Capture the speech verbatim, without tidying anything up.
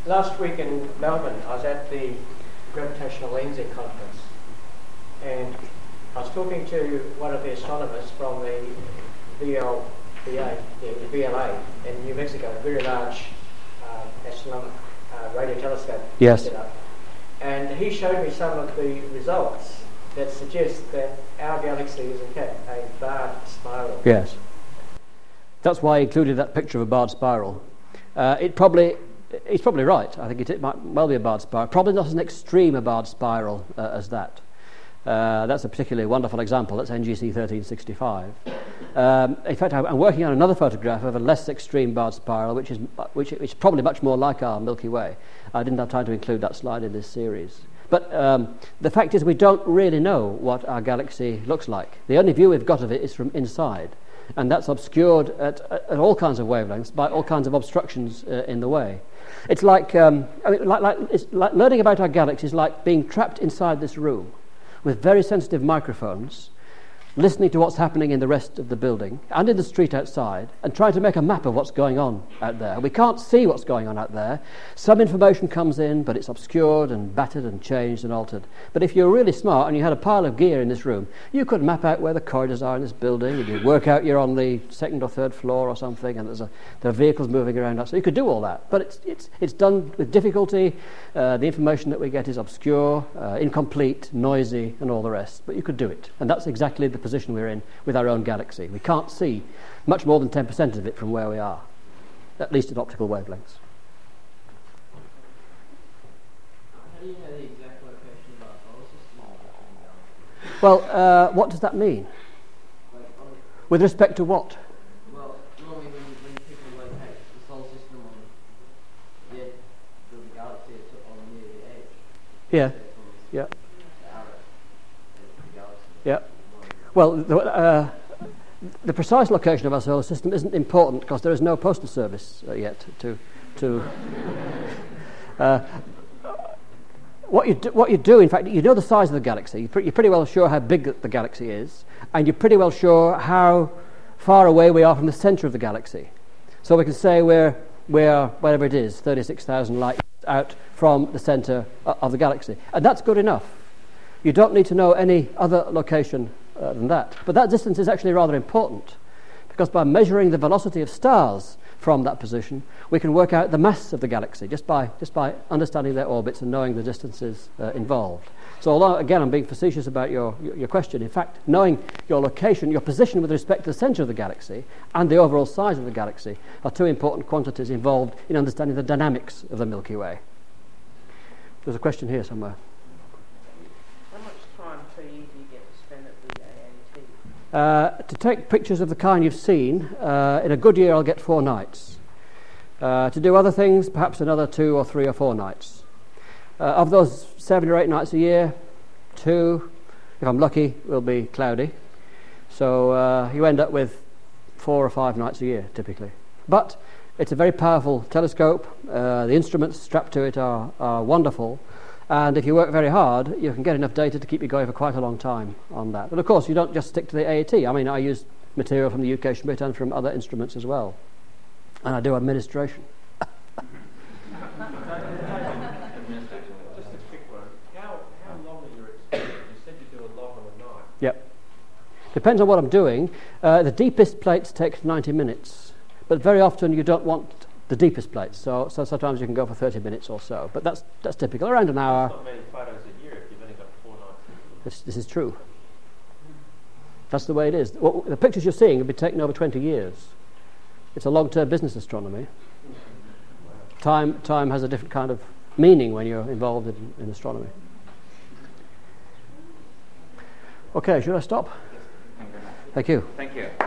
last week in Melbourne, I was at the Gravitational Lensing Conference, and I was talking to one of the astronomers from the V L B A, the V L A in New Mexico, a very large uh, astronomical uh, radio telescope yes. set up. And he showed me some of the results that suggest that our galaxy is in fact a barred spiral. Yes. That's why I included that picture of a barred spiral. Uh, it probably, he's probably right. I think it, it might well be a barred spiral. Probably not as an extreme a barred spiral uh, as that. Uh, that's a particularly wonderful example. That's N G C thirteen sixty-five. Um, in fact, I'm working on another photograph of a less extreme barred spiral, which is which, which is probably much more like our Milky Way. I didn't have time to include that slide in this series. But um, the fact is we don't really know what our galaxy looks like. The only view we've got of it is from inside, and that's obscured at, at all kinds of wavelengths by all kinds of obstructions uh, in the way. It's like, um, I mean, like, like, it's like learning about our galaxy is like being trapped inside this room with very sensitive microphones, listening to what's happening in the rest of the building and in the street outside, and trying to make a map of what's going on out there. We can't see what's going on out there. Some information comes in, but it's obscured and battered and changed and altered. But if you're really smart and you had a pile of gear in this room, you could map out where the corridors are in this building, and you work out you're on the second or third floor or something, and there's a, there are vehicles moving around. So you could do all that. But it's it's it's done with difficulty. Uh, the information that we get is obscure, uh, incomplete, noisy, and all the rest. But you could do it. And that's exactly the position we're in with our own galaxy. We can't see much more than ten percent of it from where we are, at least at optical wavelengths. How do you know the exact location of our solar system? Well, uh, what does that mean? Like, on, With respect to what? well, normally when, when people locate the solar system on the edge of the galaxy, it's on near the edge. Yeah. So it's on Yeah. the outer edge of the galaxy. Yeah. Well, the, uh, the precise location of our solar system isn't important because there is no postal service uh, yet to to. uh, what you do, what you do, in fact, you know the size of the galaxy. You're, pre- you're pretty well sure how big the galaxy is, and you're pretty well sure how far away we are from the centre of the galaxy. So we can say we're we're whatever it is, thirty-six thousand light years out from the centre uh, of the galaxy, and that's good enough. You don't need to know any other location Uh, than that. But that distance is actually rather important, because by measuring the velocity of stars from that position, we can work out the mass of the galaxy just by just by understanding their orbits and knowing the distances uh, involved. So although, again, I'm being facetious about your, your, your question, in fact, knowing your location, your position with respect to the centre of the galaxy and the overall size of the galaxy are two important quantities involved in understanding the dynamics of the Milky Way. There's a question here somewhere. Uh, to take pictures of the kind you've seen, uh, in a good year I'll get four nights. Uh, to do other things, perhaps another two or three or four nights. Uh, of those seven or eight nights a year, two, if I'm lucky, will be cloudy. So uh, you end up with four or five nights a year, typically. But it's a very powerful telescope. Uh, the instruments strapped to it are, are wonderful. And if you work very hard, you can get enough data to keep you going for quite a long time on that. But of course, you don't just stick to the A A T. I mean, I use material from the U K Schmidt and from other instruments as well. And I do administration. Just a quick one. How, how long are your experiments? You said you do a lot on a night. Yep. Depends on what I'm doing. Uh, the deepest plates take ninety minutes. But very often you don't want the deepest plates, so so sometimes you can go for thirty minutes or so, but that's that's typical, around an hour. That's not many photos a year if you've only got four nights. This, this is true. That's the way it is. What, the pictures you're seeing have been taken over twenty years. It's a long-term business, astronomy. Time time has a different kind of meaning when you're involved in, in astronomy. Okay, should I stop? Thank you very much. Thank you. Thank you.